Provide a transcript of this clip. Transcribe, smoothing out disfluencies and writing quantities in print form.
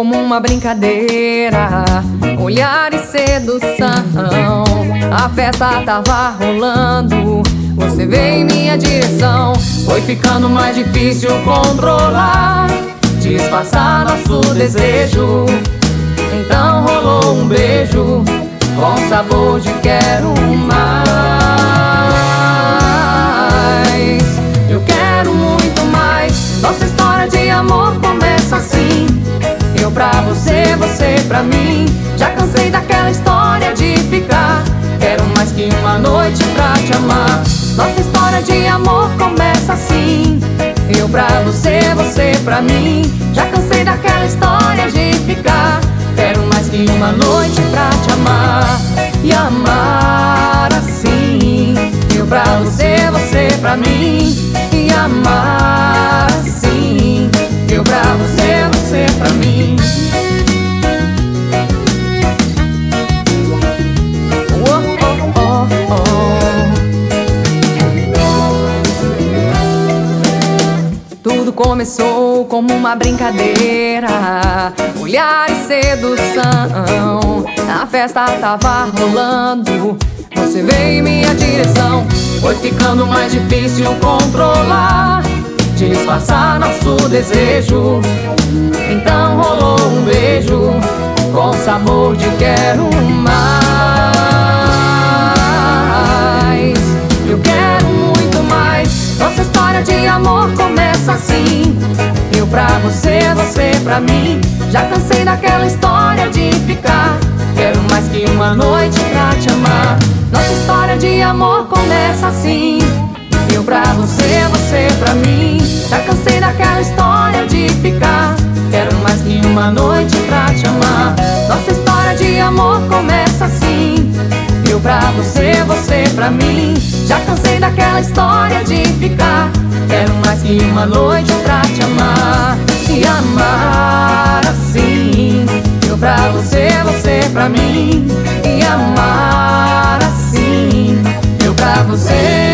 como uma brincadeira, olhar e sedução. A festa tava rolando, você veio em minha direção. Foi ficando mais difícil controlar, disfarçar nosso desejo. Então rolou um beijo com sabor de quero mais. Eu quero muito mais. Nossa história de amor começa assim: eu pra você, você pra mim. Já cansei daquela história de ficar, quero mais que uma noite pra te amar. Nossa história de amor começa assim: eu pra você, você pra mim. Já cansei daquela história de ficar, quero mais que uma noite pra te amar. E amar assim: eu pra você, você pra mim. E amar assim: eu pra você, você pra mim. Tudo começou como uma brincadeira, olhar e sedução. A festa tava rolando, você veio em minha direção. Foi ficando mais difícil controlar, disfarçar nosso desejo. Então rolou um beijo com sabor de quero mais. Eu quero muito mais. Nossa história de amor começa assim: eu pra você, você pra mim. Já cansei daquela história de ficar, quero mais que uma noite pra te amar. Nossa história de amor começa assim: eu pra você, você pra mim. Já cansei daquela história de ficar, quero mais que uma noite pra te amar. Nossa história de amor começa assim: eu pra você, você pra mim. Já cansei daquela história de ficar, quero mais que uma noite pra te amar. E amar assim: eu pra você, você pra mim. E amar assim: eu pra você.